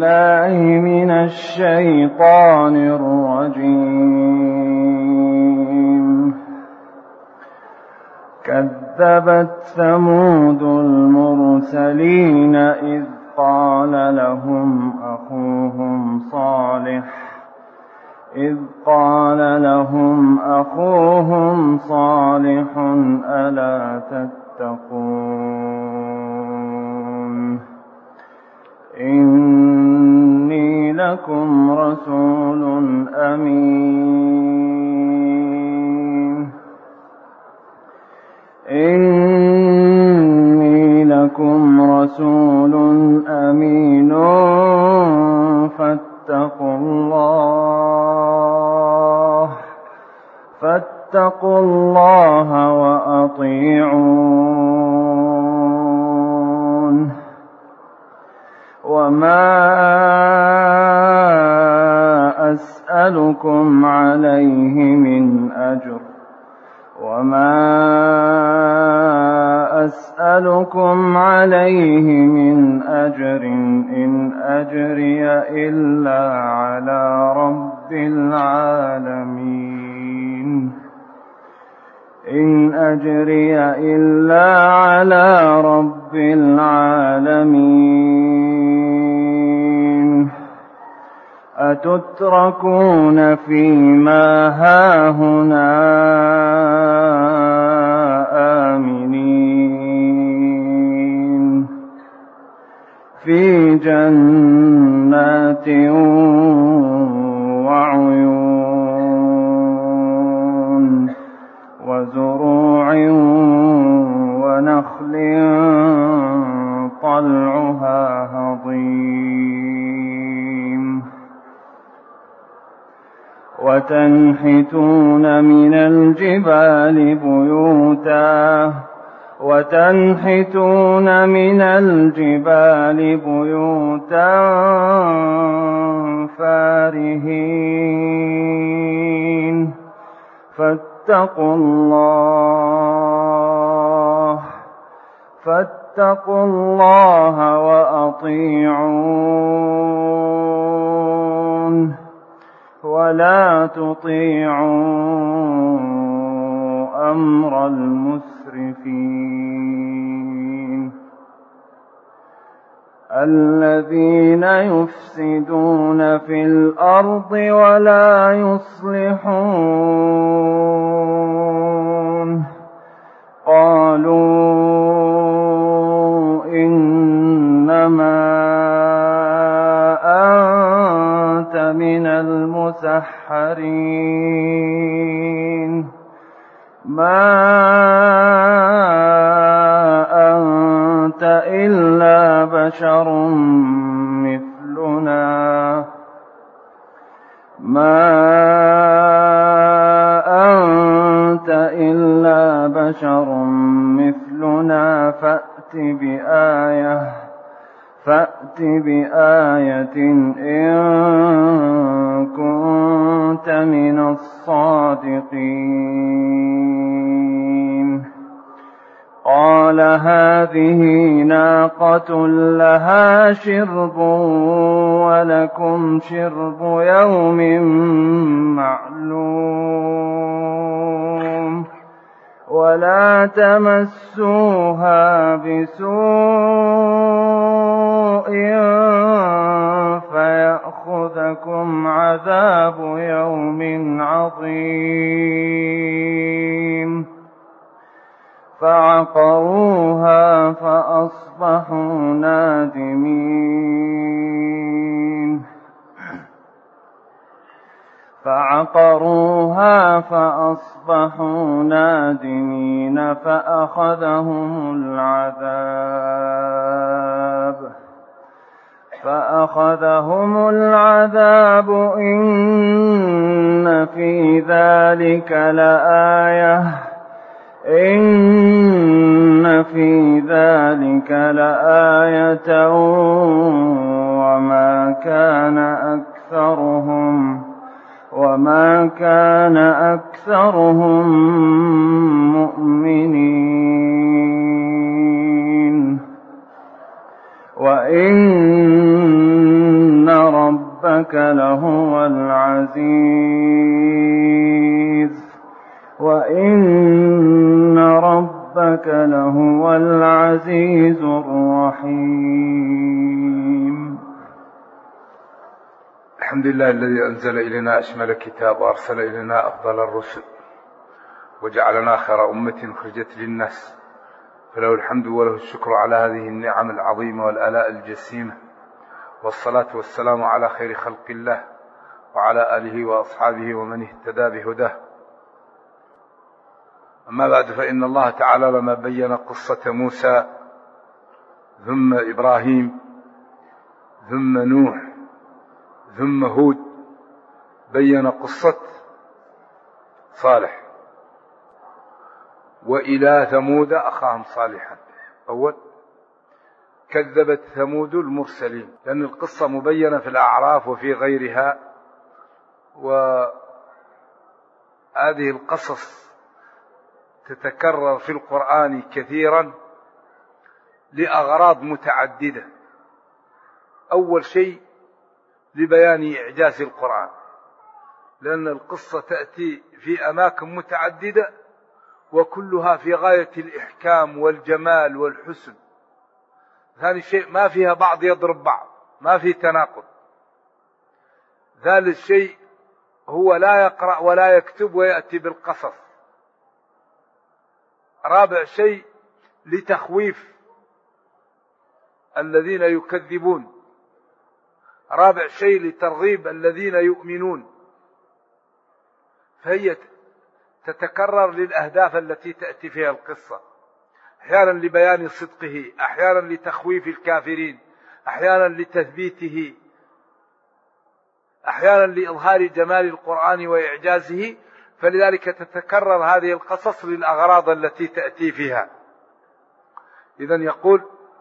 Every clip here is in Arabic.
بالله من الشيطان الرجيم. كذبت ثمود المرسلين إذ قال لهم أخوهم صالح ألا تتقون إني لكم رسول أمين فاتقوا الله وأطيعون وما أسألكم عليه من أجر إن أجري إلا على رب العالمين. أتتركون فيما هاهنا آمنين في جنات وعيون وزروع ونخل طلعها هضيم وتنحتون من الجبال بيوتا فارهين فاتقوا الله وأطيعون ولا تطيعوا أمر المسرفين الذين يفسدون في الأرض ولا يصلحون. قالوا إنما أنت من المسحرين ما أنت إلا بشر مثلنا فأت بآية إن كنت من الصادقين. قال هذه ناقة لها شرب ولكم شرب يوم معلوم ولا تمسوها بسوء فيأخذكم عذاب يوم عظيم. فعقروها فأصبحوا نادمين فأخذهم العذاب إن في ذلك لآية وما كان أكثرهم مؤمنين وإن ربك لهو العزيز وإن ربك لهو العزيز الرحيم. الحمد لله الذي أنزل إلينا أشمل كتاب وأرسل إلينا أفضل الرسل وجعلنا خير أمة أخرجت للناس، فله الحمد وله الشكر على هذه النعم العظيمة والآلاء الجسيمة، والصلاة والسلام على خير خلق الله وعلى آله وأصحابه ومن اهتدى بهداه. أما بعد، فإن الله تعالى لما بين قصة موسى ثم إبراهيم ثم نوح ثم هود بين قصة صالح. وإلى ثمود أخاهم صالحا. أول كذبت ثمود المرسلين، لأن القصة مبينة في الأعراف وفي غيرها، وهذه القصص تتكرر في القرآن كثيرا لأغراض متعددة. أول شيء لبيان إعجاز القرآن، لأن القصة تأتي في أماكن متعددة وكلها في غاية الإحكام والجمال والحسن. ثاني شيء ما فيها بعض يضرب بعض، ما في تناقض. ثالث شيء هو لا يقرأ ولا يكتب ويأتي بالقصص. رابع شيء لتخويف الذين يكذبون. رابع شيء لترغيب الذين يؤمنون. فهي تتكرر للأهداف التي تأتي فيها القصة، أحيانا لبيان صدقه، أحيانا لتخويف الكافرين، أحيانا لتثبيته، أحيانا لإظهار جمال القرآن وإعجازه. فلذلك تتكرر هذه القصص للأغراض التي تأتي فيها. إذن يقول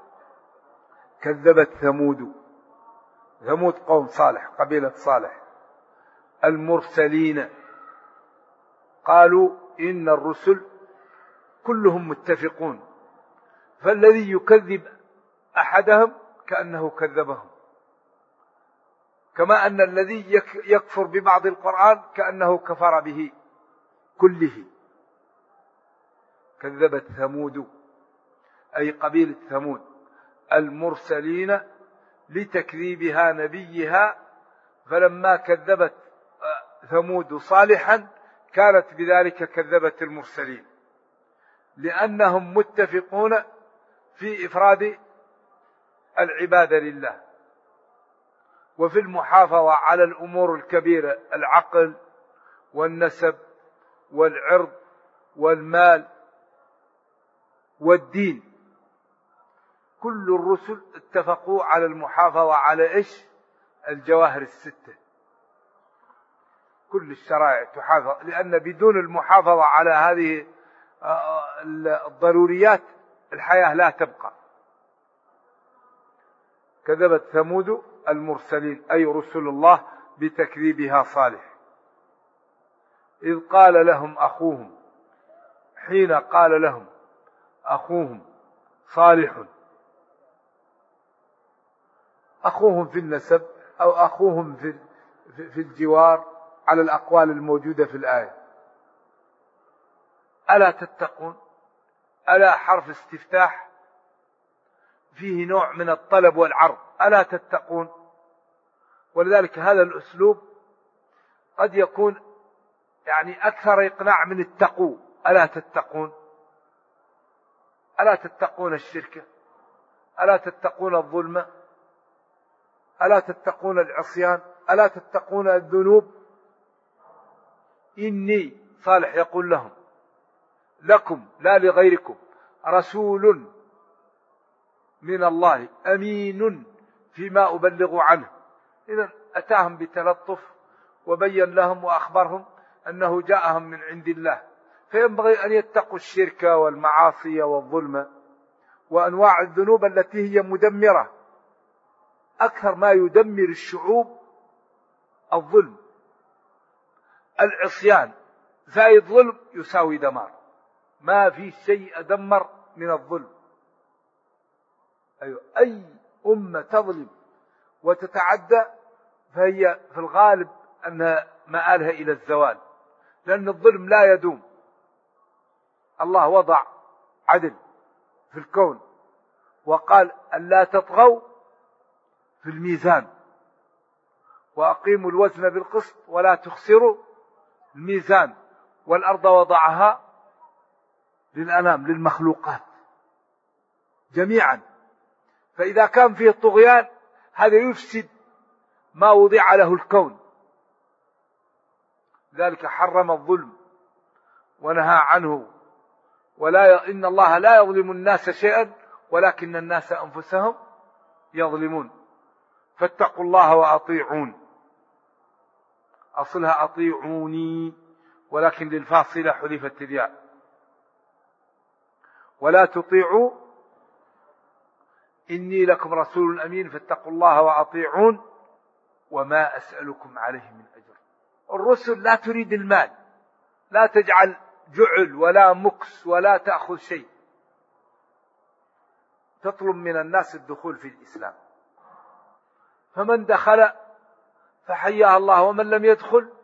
كذبت ثمود. ثمود قوم صالح، قبيلة صالح، المرسلين. قالوا إن الرسل كلهم متفقون، فالذي يكذب أحدهم كأنه كذبهم، كما أن الذي يكفر ببعض القرآن كأنه كفر به كله. كذبت ثمود أي قبيلة ثمود المرسلين لتكذيبها نبيها، فلما كذبت ثمود صالحا كانت بذلك كذبت المرسلين، لأنهم متفقون في إفراد العبادة لله وفي المحافظة على الأمور الكبيرة، العقل والنسب والعرض والمال والدين. كل الرسل اتفقوا على المحافظة على إيش؟ الجواهر الستة. كل الشرائع تحافظ، لأن بدون المحافظة على هذه الضروريات الحياة لا تبقى. كذبت ثمود المرسلين أي رسل الله بتكذيبها صالح. إذ قال لهم أخوهم، حين قال لهم أخوهم صالح، أخوهم في النسب أو أخوهم في الجوار على الأقوال الموجودة في الآية. ألا تتقون؟ ألا حرف استفتاح فيه نوع من الطلب والعرض. ألا تتقون؟ ولذلك هذا الأسلوب قد يكون يعني أكثر إقناع من التقوا. ألا تتقون؟ ألا تتقون الشرك؟ ألا تتقون الظلم؟ ألا تتقون العصيان؟ ألا تتقون الذنوب؟ إني صالح يقول لهم لكم لا لغيركم رسول من الله أمين فيما أبلغ عنه. إذن أتاهم بتلطف وبين لهم وأخبرهم أنه جاءهم من عند الله، فينبغي أن يتقوا الشرك والمعاصي والظلم وأنواع الذنوب التي هي مدمرة. أكثر ما يدمر الشعوب الظلم، العصيان زائد ظلم يساوي دمار. ما في شيء أدمر من الظلم. أيوة. أي أمة تظلم وتتعدى فهي في الغالب أن مآلها إلى الزوال، لأن الظلم لا يدوم. الله وضع عدل في الكون وقال ألا تطغوا في الميزان وأقيموا الوزن بالقسط ولا تخسروا الميزان، والأرض وضعها للأنام للمخلوقات جميعا. فإذا كان فيه الطغيان هذا يفسد ما وضع له الكون، ذلك حرم الظلم ونهى عنه. إن الله لا يظلم الناس شيئا ولكن الناس أنفسهم يظلمون. فاتقوا الله وأطيعون، أصلها أطيعوني ولكن للفاصلة حذفت الياء. ولا تطيعوا إني لكم رسول أمين فاتقوا الله وأطيعون وما أسألكم عليه من أجر. الرسل لا تريد المال، لا تجعل جعل ولا مكس ولا تأخذ شيء، تطلب من الناس الدخول في الإسلام. فمن دخل فحياه الله، ومن لم يدخل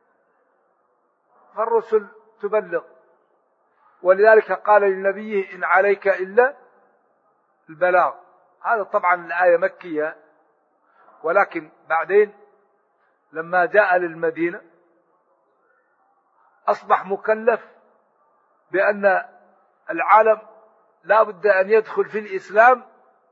فالرسل تبلغ. ولذلك قال للنبي إن عليك إلا البلاغ. هذا طبعا الآية مكية، ولكن بعدين لما جاء للمدينة أصبح مكلف بأن العالم لا بد أن يدخل في الإسلام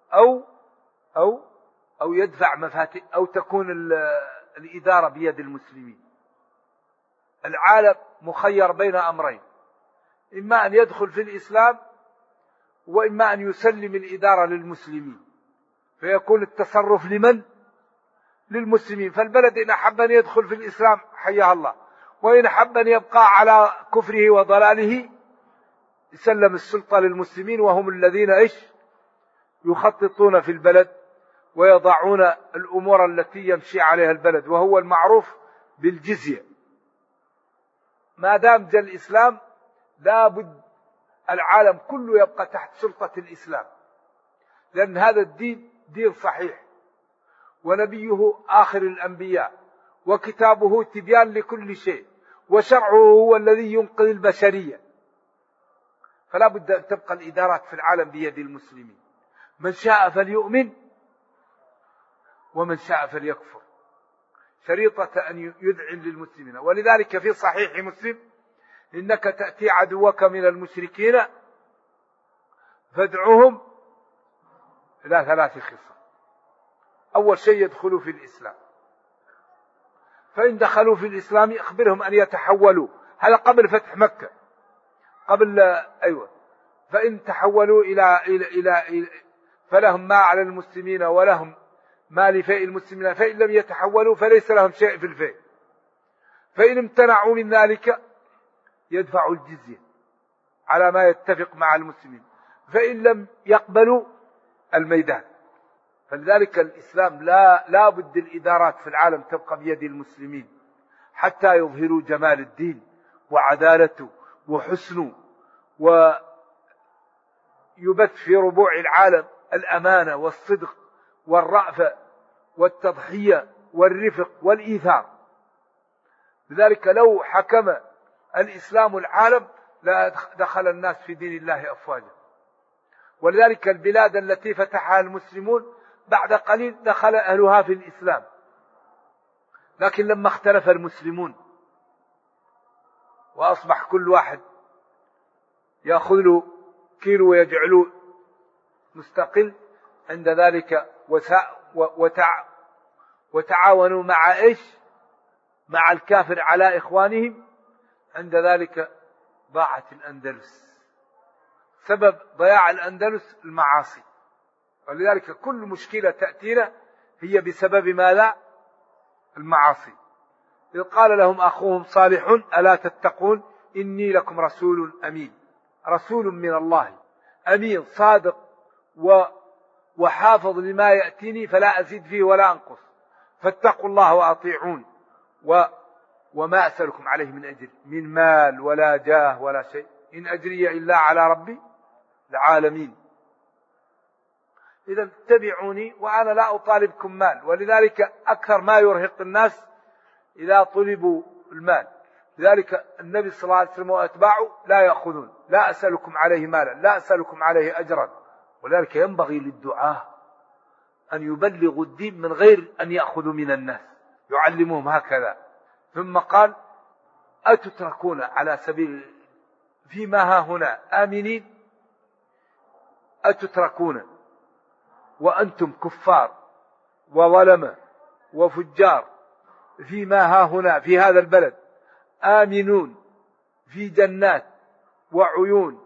أو يدفع مفاتيح أو تكون الإدارة بيد المسلمين. العالم مخير بين أمرين، إما أن يدخل في الإسلام وإما أن يسلم الإدارة للمسلمين، فيكون التصرف لمن؟ للمسلمين. فالبلد إن أحب أن يدخل في الإسلام حياه الله، وإن أحب أن يبقى على كفره وضلاله يسلم السلطة للمسلمين، وهم الذين يخططون في البلد ويضعون الأمور التي يمشي عليها البلد، وهو المعروف بالجزية. ما دام جاء الإسلام لا بد العالم كله يبقى تحت سلطة الإسلام، لأن هذا الدين دين صحيح، ونبيه آخر الأنبياء، وكتابه تبيان لكل شيء، وشرعه هو الذي ينقذ البشرية. فلا بد أن تبقى الإدارات في العالم بيد المسلمين، من شاء فليؤمن ومن شاء فليكفر، شريطة أن يذعن للمسلمين. ولذلك في صحيح مسلم إنك تأتي عدوك من المشركين فادعوهم إلى 3 خصال. أول شيء يدخلوا في الإسلام، فإن دخلوا في الإسلام أخبرهم أن يتحولوا. هذا قبل فتح مكة، فإن تحولوا إلى فلهم ما على المسلمين ولهم ما لفيء المسلمين، فإن لم يتحولوا فليس لهم شيء في الفيء. فإن امتنعوا من ذلك يدفعوا الجزية على ما يتفق مع المسلمين، فإن لم يقبلوا الميدان. فلذلك الإسلام لا بد الإدارات في العالم تبقى بيد المسلمين حتى يظهروا جمال الدين وعدالته وحسنه، ويبث في ربوع العالم الأمانة والصدق والرأفة والتضحية والرفق والإيثار. لذلك لو حكم الإسلام العالم لا دخل الناس في دين الله أفواجا. ولذلك البلاد التي فتحها المسلمون بعد قليل دخل أهلها في الإسلام، لكن لما اختلف المسلمون وأصبح كل واحد يأخذ له كيلو ويجعله مستقل، عند ذلك وتعاونوا مع الكافر على إخوانهم، عند ذلك ضاعت الأندلس. سبب ضياع الأندلس المعاصي. ولذلك كل مشكلة تأتينا هي بسبب ماذا؟ المعاصي. إذ قال لهم أخوهم صالح ألا تتقون إني لكم رسول أمين، رسول من الله أمين صادق وحافظ لما يأتيني فلا أزيد فيه ولا أنقص، فاتقوا الله وأطيعون وما أسألكم عليه من أجر من مال ولا جاه ولا شيء، إن أجري إلا على ربي العالمين. إذا اتبعوني وأنا لا أطالبكم مال. ولذلك أكثر ما يرهق الناس إذا طلبوا المال. لذلك النبي صلى الله عليه وسلم وأتباعه لا يأخذون، لا أسألكم عليه مالا، لا أسألكم عليه أجرا. ولذلك ينبغي للدعاة أن يبلغوا الدين من غير أن يأخذوا من الناس، يعلمهم هكذا. ثم قال أتتركون على سبيل فيما ها هنا آمنين، أتتركون وأنتم كفار وظلمة وفجار فيما ها هنا في هذا البلد آمنون في جنات وعيون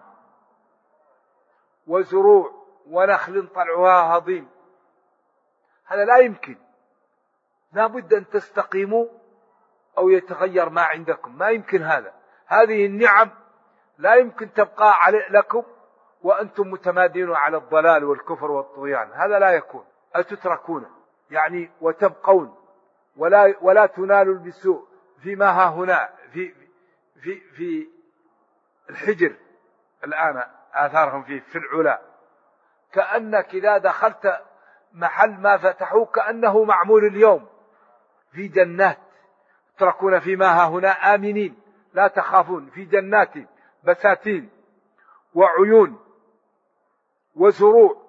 وزروع ونخل طلعها هضيم. هذا لا يمكن، لا بد أن تستقيموا أو يتغير ما عندكم، ما يمكن هذا. هذه النعم لا يمكن تبقى لكم وأنتم متمادين على الضلال والكفر والطغيان، هذا لا يكون. أتتركون يعني وتبقون ولا تنالوا بالسوء فيما ها هنا في الحجر الآن آثارهم في العلا، كأنك إذا دخلت محل ما فتحوه كأنه معمول اليوم، في جنات تتركون فيما ها هنا آمنين لا تخافون، في جنات بساتين وعيون وزروع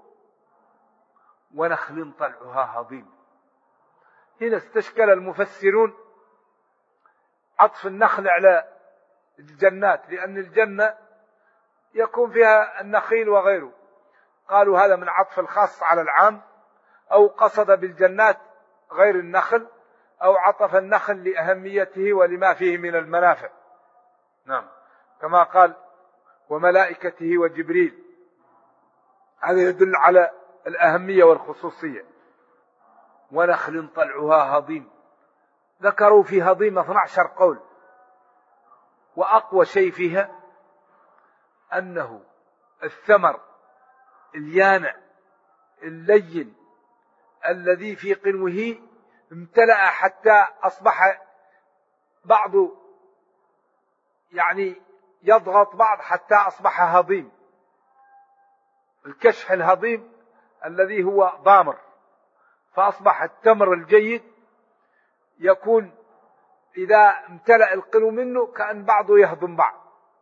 ونخل طلعها هضيم. هنا استشكل المفسرون عطف النخل على الجنات، لأن الجنة يكون فيها النخيل وغيره، قالوا هذا من عطف الخاص على العام، أو قصد بالجنات غير النخل، أو عطف النخل لأهميته ولما فيه من المنافع. نعم، كما قال وملائكته وجبريل، هذا يدل على الأهمية والخصوصية. ونخل طلعها هضيم، ذكروا في هضيم 12 قول، وأقوى شيء فيها أنه الثمر اليانع اللين الذي في قنوه امتلأ حتى أصبح بعض يعني يضغط بعض حتى أصبح هضيم. الكشح الهضيم الذي هو ضامر، فأصبح التمر الجيد يكون إذا امتلأ القنو منه كأن بعضه يهضم بعض.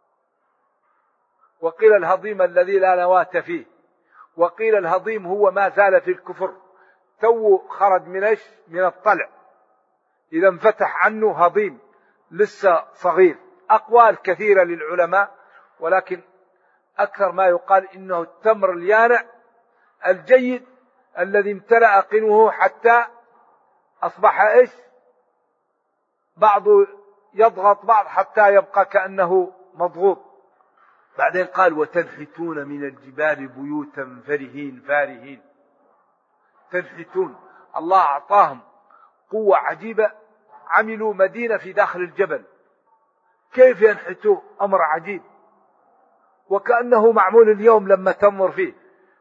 وقيل الهضيم الذي لا نواة فيه، وقيل الهضيم هو ما زال في الكفر تو خرج من الطلع، إذا انفتح عنه هضيم لسه صغير. أقوال كثيرة للعلماء، ولكن أكثر ما يقال إنه التمر اليانع الجيد الذي امتلأ قنوه حتى أصبح بعض يضغط بعض حتى يبقى كأنه مضغوط. بعدين قال وتنحتون من الجبال بيوتا فارهين. تنحتون، الله أعطاهم قوة عجيبة، عملوا مدينة في داخل الجبل، كيف ينحتوا؟ أمر عجيب، وكأنه معمول اليوم لما تنظر فيه.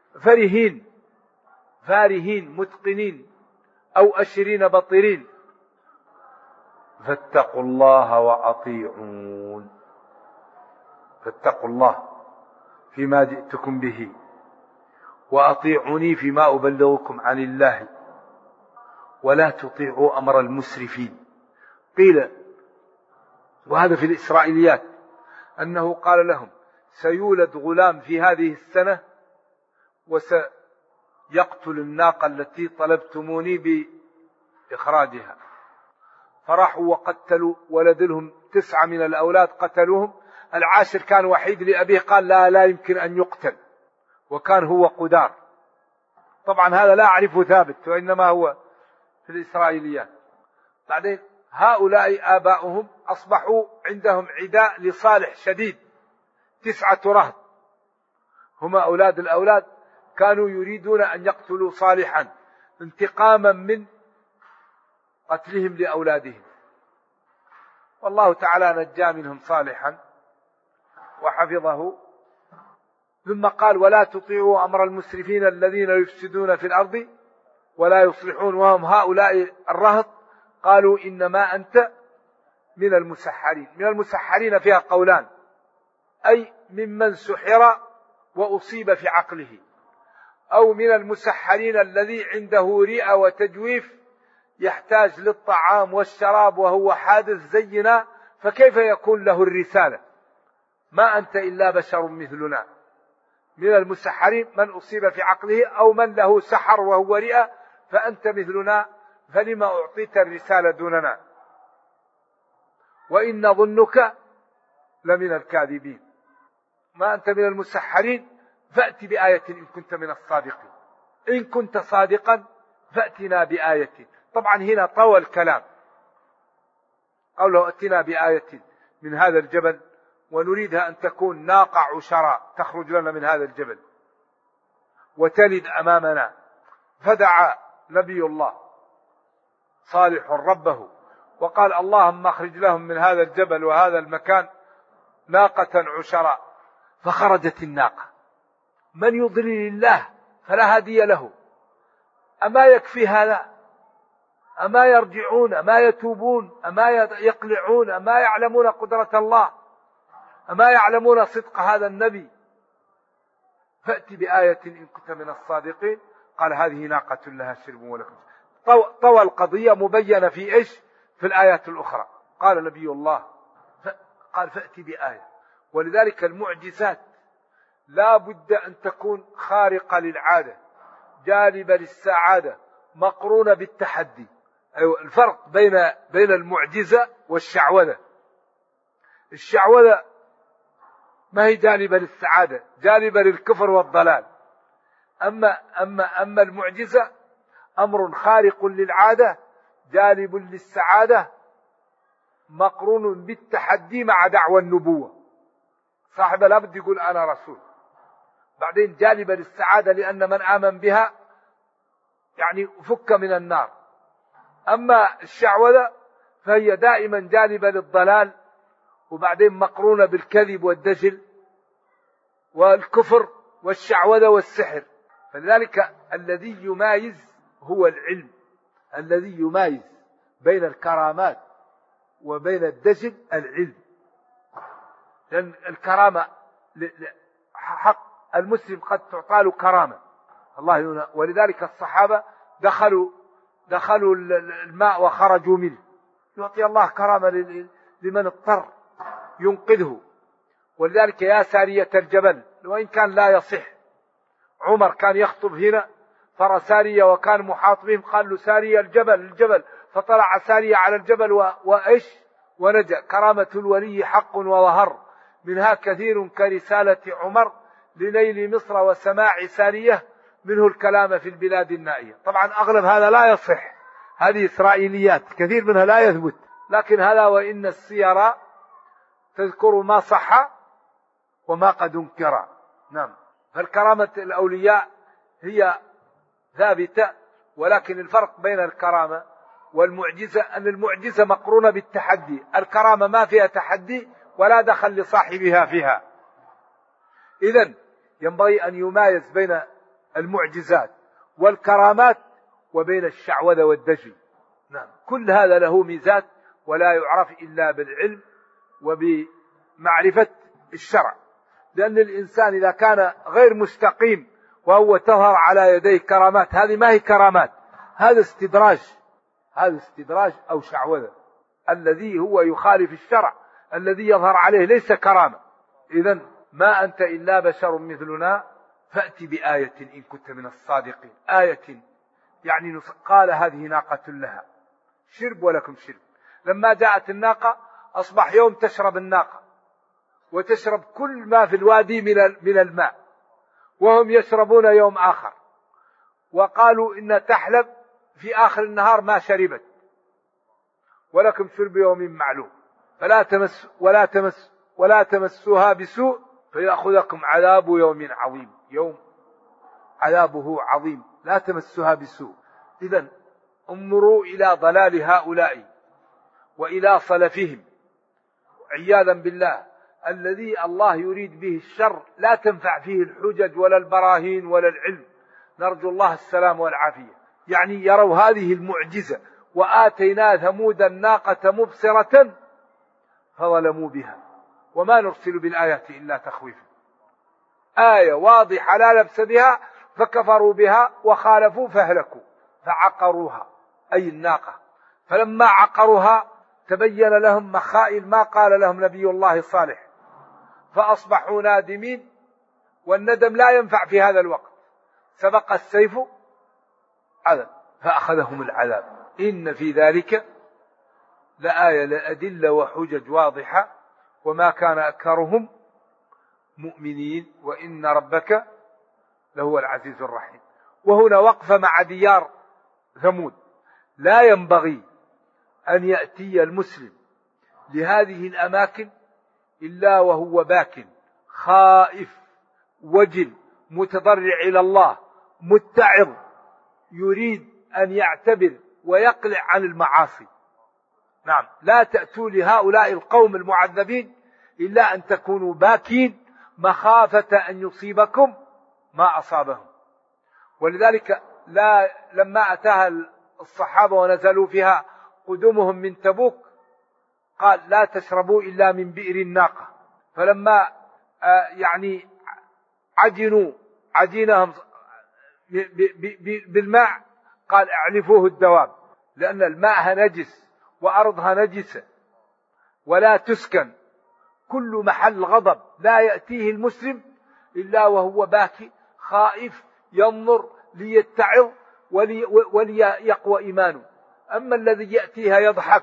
فارهين متقنين أو أشرين بطرين. فاتقوا الله وأطيعون، فاتقوا الله فيما جئتكم به، وأطيعوني فيما أبلغكم عن الله، ولا تطيعوا أمر المسرفين. قيل، وهذا في الإسرائيليات، أنه قال لهم سيولد غلام في هذه السنة وسيقتل الناقة التي طلبتموني بإخراجها. فرحوا وقتلوا ولد لهم 9 من الأولاد قتلوهم، العاشر كان وحيد لأبيه، قال لا يمكن أن يقتل، وكان هو قدار. طبعا هذا لا أعرفه ثابت، وإنما هو في الإسرائيليات. بعدين هؤلاء آباؤهم أصبحوا عندهم عداء لصالح شديد، 9 رهط، هم أولاد الأولاد، كانوا يريدون أن يقتلوا صالحا انتقاما من قتلهم لأولادهم. والله تعالى نجى منهم صالحا وحفظه. ثم قال ولا تطيعوا أمر المسرفين الذين يفسدون في الأرض ولا يصلحون، وهم هؤلاء الرهط. قالوا إنما أنت من المسحرين. من المسحرين فيها قولان، أي ممن سحر وأصيب في عقله، أو من المسحرين الذي عنده رئة وتجويف يحتاج للطعام والشراب وهو حادث زينا، فكيف يكون له الرسالة؟ ما أنت إلا بشر مثلنا. من المسحرين من أصيب في عقله أو من له سحر وهو رئة، فأنت مثلنا، فلما أعطيت الرسالة دوننا؟ وإن ظنك لمن الكاذبين. ما أنت من المسحرين، فأت بآية إن كنت من الصادقين. إن كنت صادقا فأتنا بآية. طبعا هنا طوى الكلام، قوله أتنا بآية من هذا الجبل، ونريدها أن تكون ناقة عشراء تخرج لنا من هذا الجبل وتلد أمامنا. فدعا نبي الله صالح ربه وقال اللهم اخرج لهم من هذا الجبل وهذا المكان ناقة عشراء، فخرجت الناقة. من يضلل الله فلا هادي له. أما يكفي هذا؟ أما يرجعون؟ أما يتوبون؟ أما يقلعون؟ أما يعلمون قدرة الله؟ أما يعلمون صدق هذا النبي؟ فأتي بآية إن كنت من الصادقين. قال هذه ناقة لها شرب ولكم. طوى القضية مبينة في إيش؟ في الآيات الأخرى. قال نبي الله قال فأتي بآية. ولذلك المعجزات لا بد أن تكون خارقة للعادة، جالبة للسعادة، مقرونة بالتحدي. أيوة، الفرق بين المعجزة والشعوذة. الشعوذة ما هي جالبة للسعادة، جالبة للكفر والضلال. أما المعجزة أمر خارق للعادة، جالب للسعادة، مقرون بالتحدي مع دعوى النبوة. صاحب لابد يقول أنا رسول. بعدين جالبة للسعادة لأن من آمن بها يعني فك من النار. أما الشعوذة فهي دائما جالبة للضلال، وبعدين مقرونة بالكذب والدجل والكفر والشعوذة والسحر. فلذلك الذي يمايز هو العلم، الذي يمايز بين الكرامات وبين الدجل العلم. لأن الكرامة حق المسلم قد تعطى له كرامة الله ينهى. ولذلك الصحابة دخلوا الماء وخرجوا منه، يعطي الله كرامة لمن اضطر ينقذه. ولذلك يا سارية الجبل، وإن كان لا يصح، عمر كان يخطب هنا ترى سارية وكان محاط بهم، قال له سارية الجبل، فطلع سارية على الجبل وإيش ونجا. كرامة الولي حق وظهر، منها كثير كرسالة عمر لنيل مصر وسماع سارية، منه الكلام في البلاد النائية. طبعا أغلب هذا لا يصح، هذه إسرائيليات كثير منها لا يثبت، لكن هذا وإن السير تذكر ما صح وما قد انكر. نعم. فالكرامة الأولياء هي ثابتة، ولكن الفرق بين الكرامة والمعجزة أن المعجزة مقرونة بالتحدي، الكرامة ما فيها تحدي ولا دخل لصاحبها فيها. إذن ينبغي أن يمايز بين المعجزات والكرامات وبين الشعوذة والدجل. نعم. كل هذا له ميزات ولا يعرف إلا بالعلم وبمعرفة الشرع. لأن الإنسان إذا كان غير مستقيم وهو تظهر على يديه كرامات، هذه ما هي كرامات، هذا استدراج أو شعوذة. الذي هو يخالف الشرع الذي يظهر عليه ليس كرامة. إذن ما أنت إلا بشر مثلنا فأتي بآية إن كنت من الصادقين. آية يعني قال هذه ناقة لها شرب ولكم شرب. لما جاءت الناقة أصبح يوم تشرب الناقة وتشرب كل ما في الوادي من الماء، وهم يشربون يوم آخر، وقالوا إن تحلب في آخر النهار ما شربت، ولكم شرب يوم معلوم، ولا تمسوها بسوء فيأخذكم عذاب يوم عظيم. يوم عذابه عظيم، لا تمسها بسوء. إذن انظروا إلى ضلال هؤلاء وإلى صلفهم عياذا بالله. الذي الله يريد به الشر لا تنفع فيه الحجج ولا البراهين ولا العلم، نرجو الله السلام والعافية. يعني يروا هذه المعجزة وآتينا ثمود الناقة مبصرة فظلموا بها وما نرسل بالآيات إلا تخويفا. آية واضحة لا لبس بها فكفروا بها وخالفوا فهلكوا، فعقروها أي الناقة. فلما عقروها تبين لهم مخائل ما قال لهم نبي الله صالح، فأصبحوا نادمين، والندم لا ينفع في هذا الوقت، سبق السيف عذاب فأخذهم العذاب. إن في ذلك لآية لأدلة وحجج واضحة، وما كان أكثرهم مؤمنين وإن ربك لهو العزيز الرحيم. وهنا وقفة مع ديار ثمود. لا ينبغي أن يأتي المسلم لهذه الأماكن إلا وهو باك خائف وجل متضرع إلى الله متعظ، يريد أن يعتبر ويقلع عن المعاصي. نعم، لا تأتوا لهؤلاء القوم المعذبين إلا أن تكونوا باكين مخافة أن يصيبكم ما أصابهم. ولذلك لما أتاها الصحابة ونزلوا فيها قدومهم من تبوك قال لا تشربوا إلا من بئر الناقة. فلما عجنوا عجينهم بالماء قال اعلفوه الدواب، لأن الماء نجس وأرضها نجسة ولا تسكن. كل محل غضب لا يأتيه المسلم إلا وهو باكي خائف ينظر ليتعظ وليقوى إيمانه. أما الذي يأتيها يضحك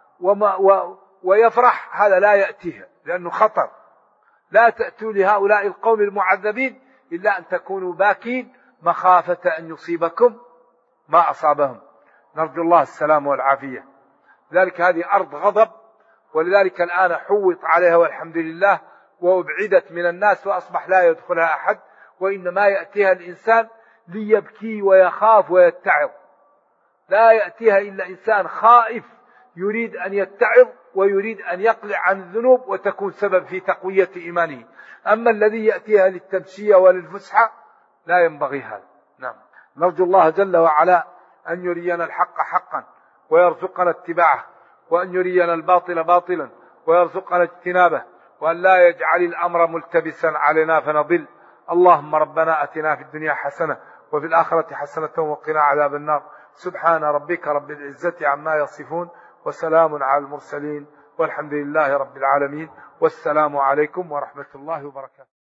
ويفرح هذا لا يأتيها، لأنه خطر. لا تأتوا لهؤلاء القوم المعذبين إلا أن تكونوا باكين مخافة أن يصيبكم ما أصابهم. نرجو الله السلام والعافية. ذلك هذه أرض غضب، ولذلك الآن حوط عليها والحمد لله، وأبعدت من الناس وأصبح لا يدخلها أحد، وإنما يأتيها الإنسان ليبكي ويخاف ويتعظ. لا يأتيها إلا إنسان خائف يريد أن يتعظ ويريد أن يقلع عن الذنوب وتكون سبب في تقوية إيمانه. أما الذي يأتيها للتمشية وللفسحة لا ينبغي هذا. نعم، نرجو الله جل وعلا أن يرينا الحق حقا ويرزقنا اتباعه، وأن يرينا الباطل باطلا ويرزقنا اجتنابه، وأن لا يجعل الأمر ملتبسا علينا فنضل. اللهم ربنا أتنا في الدنيا حسنة وفي الآخرة حسنة وقنا عذاب النار. سبحان ربك رب العزة عما يصفون، وسلام على المرسلين، والحمد لله رب العالمين، والسلام عليكم ورحمة الله وبركاته.